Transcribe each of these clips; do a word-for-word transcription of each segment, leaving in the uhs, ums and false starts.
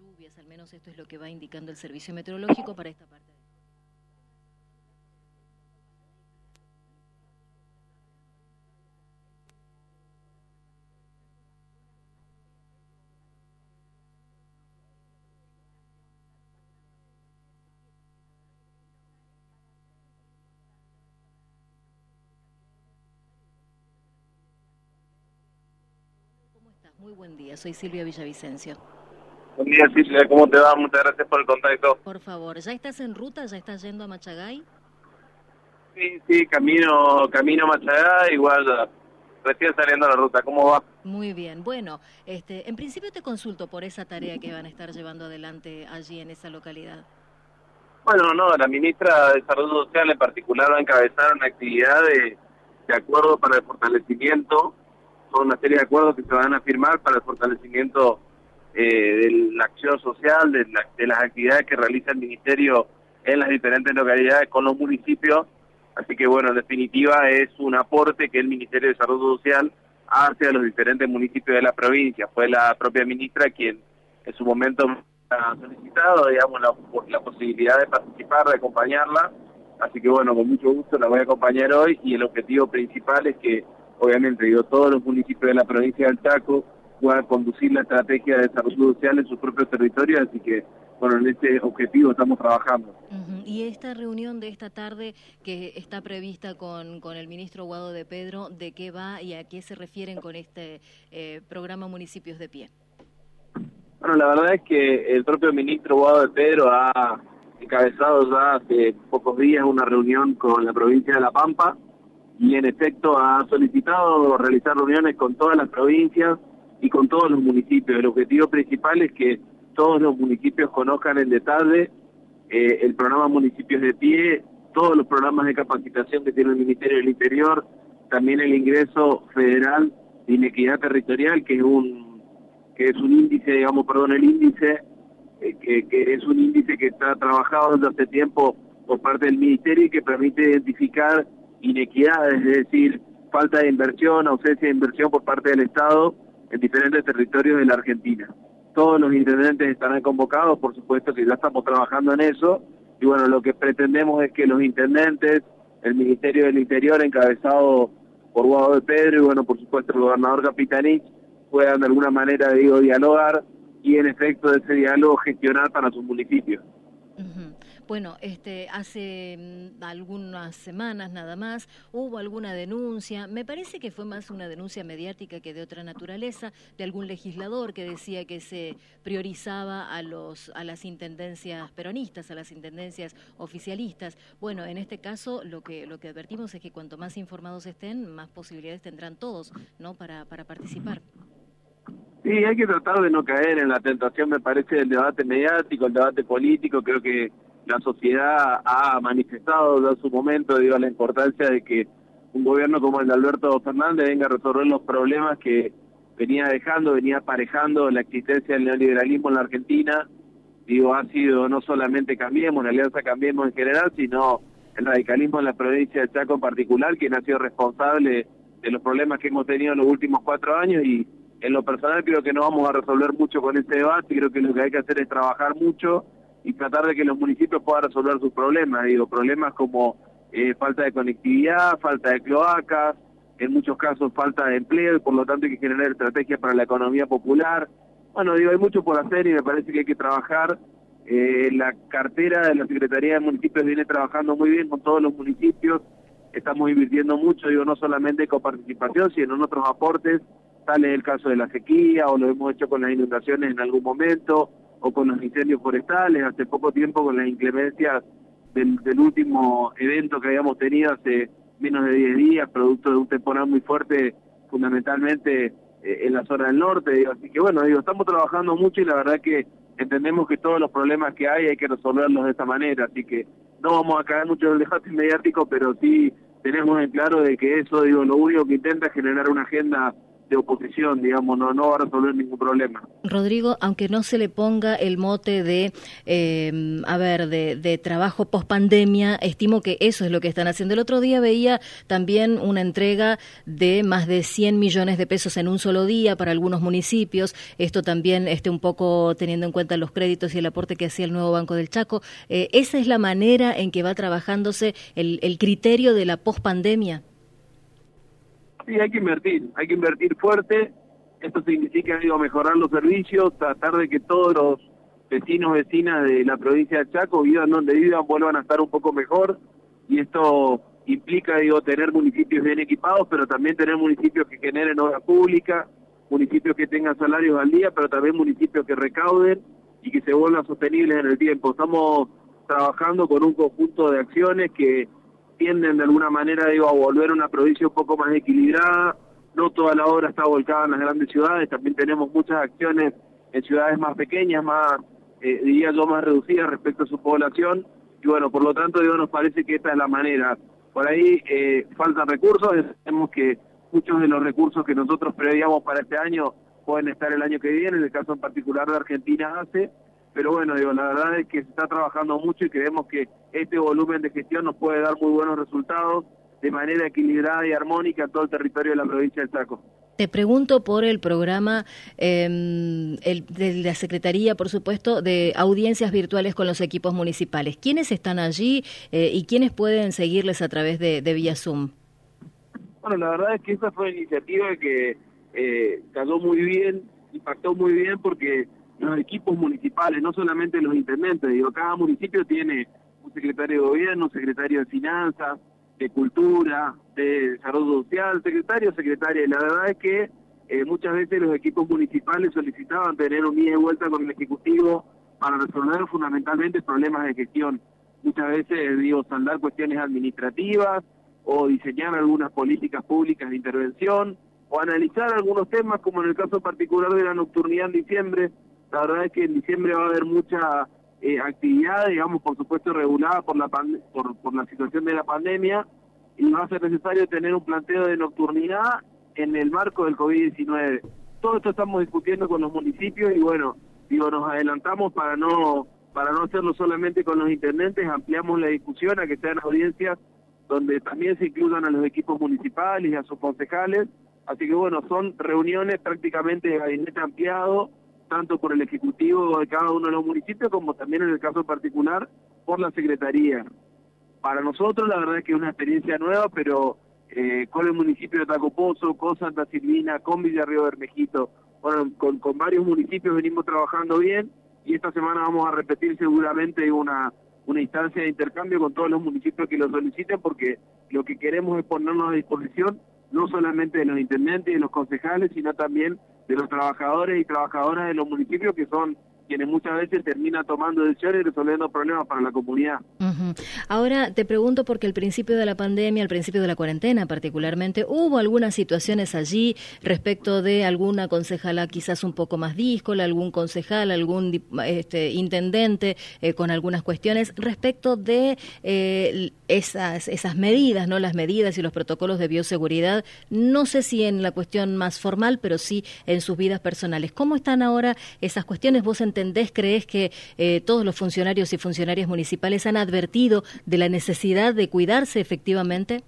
lluvias, al menos esto es lo que va indicando el servicio meteorológico para esta parte. ¿Cómo estás? Muy buen día, soy Silvia Villavicencio. Buen día, Silvia, ¿cómo te va? Muchas gracias por el contacto. Por favor, ¿ya estás en ruta? ¿Ya estás yendo a Machagay? Sí, sí, camino camino a Machagay, igual recién saliendo a la ruta. ¿Cómo va? Muy bien, bueno, este, en principio te consulto por esa tarea que van a estar llevando adelante allí en esa localidad. Bueno, no, la ministra de Salud Social en particular va a encabezar una actividad de, de acuerdo para el fortalecimiento, son una serie de acuerdos que se van a firmar para el fortalecimiento eh, de la acción social, de, la, de las actividades que realiza el Ministerio en las diferentes localidades con los municipios. Así que bueno, en definitiva es un aporte que el Ministerio de Salud Social hace a los diferentes municipios de la provincia. Fue la propia ministra quien en su momento ha solicitado, digamos, la, la posibilidad de participar, de acompañarla. Así que bueno, con mucho gusto la voy a acompañar hoy y el objetivo principal es que, obviamente, digo, todos los municipios de la provincia del Chaco puedan conducir la estrategia de desarrollo social en sus propios territorios, así que bueno, en este objetivo estamos trabajando. Uh-huh. Y esta reunión de esta tarde que está prevista con, con el ministro Guado de Pedro, ¿de qué va y a qué se refieren con este eh, programa Municipios de Pie? Bueno, la verdad es que el propio ministro Guado de Pedro ha encabezado ya hace pocos días una reunión con la provincia de La Pampa y en efecto ha solicitado realizar reuniones con todas las provincias y con todos los municipios. El objetivo principal es que todos los municipios conozcan en detalle eh, el programa Municipios de Pie, todos los programas de capacitación que tiene el Ministerio del Interior, también el ingreso federal de inequidad territorial, que es un que es un índice, digamos, perdón, el índice, eh, que, que es un índice que está trabajado desde hace tiempo por parte del Ministerio y que permite identificar inequidades, es decir, falta de inversión, ausencia de inversión por parte del Estado en diferentes territorios de la Argentina. Todos los intendentes estarán convocados, por supuesto que ya estamos trabajando en eso, y bueno, lo que pretendemos es que los intendentes, el Ministerio del Interior encabezado por Guado de Pedro y bueno, por supuesto el gobernador Capitanich, puedan de alguna manera, digo, dialogar y en efecto de ese diálogo gestionar para sus municipios. Uh-huh. Bueno, este, hace mm, algunas semanas nada más hubo alguna denuncia, me parece que fue más una denuncia mediática que de otra naturaleza, de algún legislador que decía que se priorizaba a los a las intendencias peronistas, a las intendencias oficialistas. Bueno, en este caso lo que lo que advertimos es que cuanto más informados estén, más posibilidades tendrán todos, ¿no?, para para participar. Sí, hay que tratar de no caer en la tentación, me parece, del debate mediático, el debate político. Creo que la sociedad ha manifestado en su momento, digo, la importancia de que un gobierno como el de Alberto Fernández venga a resolver los problemas que venía dejando, venía aparejando la existencia del neoliberalismo en la Argentina. Digo, ha sido no solamente Cambiemos, la Alianza Cambiemos en general, sino el radicalismo en la provincia de Chaco en particular, quien ha sido responsable de los problemas que hemos tenido en los últimos cuatro años y en lo personal creo que no vamos a resolver mucho con este debate, creo que lo que hay que hacer es trabajar mucho y tratar de que los municipios puedan resolver sus problemas, digo, problemas como eh, falta de conectividad, falta de cloacas, en muchos casos falta de empleo y por lo tanto hay que generar estrategias para la economía popular. Bueno, digo, hay mucho por hacer y me parece que hay que trabajar. Eh, la cartera de la Secretaría de Municipios viene trabajando muy bien con todos los municipios, estamos invirtiendo mucho, digo, no solamente con participación, sino en otros aportes. Tal es el caso de la sequía, o lo hemos hecho con las inundaciones en algún momento, o con los incendios forestales, hace poco tiempo con las inclemencias del, del último evento que habíamos tenido hace menos de diez días, producto de un temporal muy fuerte, fundamentalmente eh, en la zona del norte. Digo. Así que bueno, digo, estamos trabajando mucho y la verdad que entendemos que todos los problemas que hay hay que resolverlos de esta manera, así que no vamos a caer mucho en el debate mediático, pero sí tenemos en claro de que eso, digo, lo único que intenta es generar una agenda de oposición, digamos, no, no va a resolver ningún problema. Rodrigo, aunque no se le ponga el mote de, eh, a ver, de, de trabajo post pandemia, estimo que eso es lo que están haciendo. El otro día veía también una entrega de más de cien millones de pesos en un solo día para algunos municipios. Esto también este, un poco teniendo en cuenta los créditos y el aporte que hacía el nuevo Banco del Chaco. Eh, ¿Esa es la manera en que va trabajándose el, el criterio de la post pandemia? Sí, hay que invertir, hay que invertir fuerte. Esto significa, digo, mejorar los servicios, tratar de que todos los vecinos, vecinas de la provincia de Chaco, vivan donde vivan, vuelvan a estar un poco mejor. Y esto implica, digo, tener municipios bien equipados, pero también tener municipios que generen obra pública, municipios que tengan salarios al día, pero también municipios que recauden y que se vuelvan sostenibles en el tiempo. Estamos trabajando con un conjunto de acciones que tienden de alguna manera, digo, a volver a una provincia un poco más equilibrada. No toda la obra está volcada en las grandes ciudades, también tenemos muchas acciones en ciudades más pequeñas, más, eh, diría yo, más reducidas respecto a su población, y bueno, por lo tanto, digo, nos parece que esta es la manera. Por ahí eh, faltan recursos, sabemos que muchos de los recursos que nosotros preveíamos para este año pueden estar el año que viene, en el caso en particular de Argentina hace, pero bueno, digo, la verdad es que se está trabajando mucho y creemos que este volumen de gestión nos puede dar muy buenos resultados de manera equilibrada y armónica en todo el territorio de la provincia del Chaco. Te pregunto por el programa eh, el, de la Secretaría, por supuesto, de audiencias virtuales con los equipos municipales. ¿Quiénes están allí eh, y quiénes pueden seguirles a través de, de vía Zoom? Bueno, la verdad es que esa fue una iniciativa que eh, cayó muy bien, impactó muy bien porque los equipos municipales, no solamente los intendentes, digo, cada municipio tiene un secretario de gobierno, un secretario de finanzas, de cultura, de desarrollo social, secretario, secretaria, y la verdad es que eh, muchas veces los equipos municipales solicitaban tener un ida y vuelta con el Ejecutivo para resolver fundamentalmente problemas de gestión. Muchas veces, digo, saldar cuestiones administrativas, o diseñar algunas políticas públicas de intervención, o analizar algunos temas, como en el caso particular de la nocturnidad en diciembre. La verdad es que en diciembre va a haber mucha eh, actividad, digamos, por supuesto regulada por la pand- por, por la situación de la pandemia, y va a ser necesario tener un planteo de nocturnidad en el marco del COVID diecinueve. Todo esto estamos discutiendo con los municipios y bueno, digo, nos adelantamos para no para no hacerlo solamente con los intendentes, ampliamos la discusión a que sean audiencias donde también se incluyan a los equipos municipales y a sus concejales. Así que bueno, son reuniones prácticamente de gabinete ampliado, tanto por el Ejecutivo de cada uno de los municipios, como también en el caso particular por la Secretaría. Para nosotros la verdad es que es una experiencia nueva, pero eh, con el municipio de Tacopozo, con Santa Silvina, con Villarrío Bermejito, bueno, con, con varios municipios venimos trabajando bien, y esta semana vamos a repetir seguramente una una instancia de intercambio con todos los municipios que lo soliciten, porque lo que queremos es ponernos a disposición no solamente de los intendentes y de los concejales, sino también de los trabajadores y trabajadoras de los municipios, que son quienes muchas veces terminan tomando decisiones y resolviendo problemas para la comunidad. Uh-huh. Ahora te pregunto porque al principio de la pandemia, al principio de la cuarentena particularmente, hubo algunas situaciones allí respecto de alguna concejala quizás un poco más díscola, algún concejal, algún este, intendente eh, con algunas cuestiones respecto de eh, esas, esas medidas, ¿no? Las medidas y los protocolos de bioseguridad, no sé si en la cuestión más formal, pero sí en sus vidas personales. ¿Cómo están ahora esas cuestiones? ¿Vos entendés, crees que eh, todos los funcionarios y funcionarias municipales han advertido de la necesidad de cuidarse efectivamente?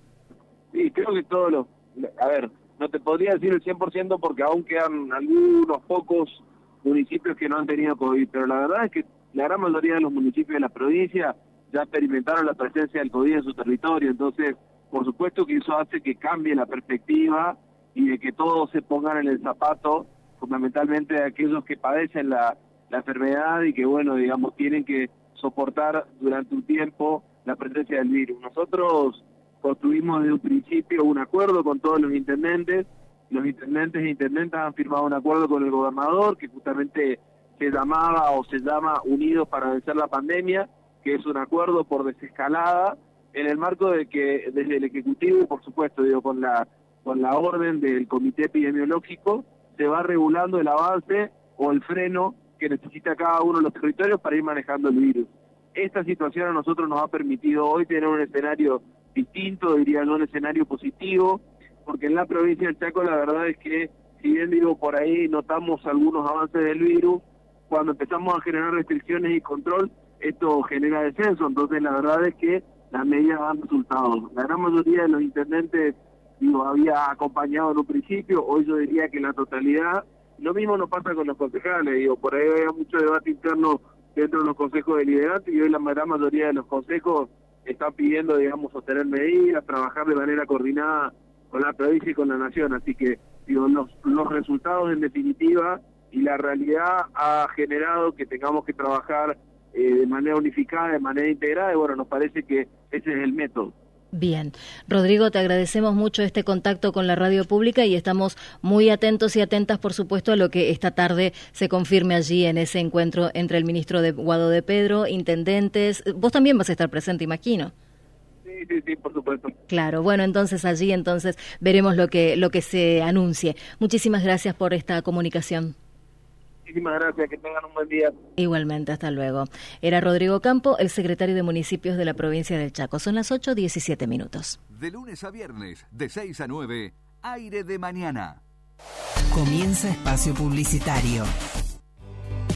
Sí, creo que todos los... A ver, no te podría decir el cien por ciento porque aún quedan algunos pocos municipios que no han tenido COVID, pero la verdad es que la gran mayoría de los municipios de la provincia ya experimentaron la presencia del COVID en su territorio, entonces por supuesto que eso hace que cambie la perspectiva y de que todos se pongan en el zapato, fundamentalmente de aquellos que padecen la, la enfermedad y que, bueno, digamos, tienen que soportar durante un tiempo la presencia del virus. Nosotros construimos desde un principio un acuerdo con todos los intendentes, los intendentes e intendentas han firmado un acuerdo con el gobernador que justamente se llamaba o se llama Unidos para Vencer la Pandemia, que es un acuerdo por desescalada, en el marco de que desde el Ejecutivo, por supuesto, digo, con la con la orden del Comité Epidemiológico, se va regulando el avance o el freno que necesita cada uno de los territorios para ir manejando el virus. Esta situación a nosotros nos ha permitido hoy tener un escenario distinto, diría yo, un escenario positivo, porque en la provincia del Chaco la verdad es que, si bien digo, por ahí notamos algunos avances del virus, cuando empezamos a generar restricciones y control, esto genera descenso. Entonces la verdad es que las medidas dan resultados. La gran mayoría de los intendentes, digo, había acompañado en un principio, hoy yo diría que la totalidad. Lo mismo nos pasa con los concejales, digo, por ahí había mucho debate interno dentro de los consejos deliberantes y hoy la gran mayoría de los consejos están pidiendo, digamos, sostener medidas, trabajar de manera coordinada con la provincia y con la nación. Así que, digo, los, los resultados en definitiva y la realidad ha generado que tengamos que trabajar eh, de manera unificada, de manera integrada, y bueno, nos parece que ese es el método. Bien. Rodrigo, te agradecemos mucho este contacto con la radio pública y estamos muy atentos y atentas, por supuesto, a lo que esta tarde se confirme allí en ese encuentro entre el ministro de Guado de Pedro, intendentes. Vos también vas a estar presente, imagino. Sí, sí, sí, por supuesto. Claro, bueno, entonces allí entonces veremos lo que, lo que se anuncie. Muchísimas gracias por esta comunicación. Muchísimas gracias, que tengan un buen día. Igualmente, hasta luego. Era Rodrigo Campo, el secretario de Municipios de la provincia del Chaco. Son las ocho diecisiete minutos. De lunes a viernes, de seis a nueve, Aire de Mañana. Comienza espacio publicitario.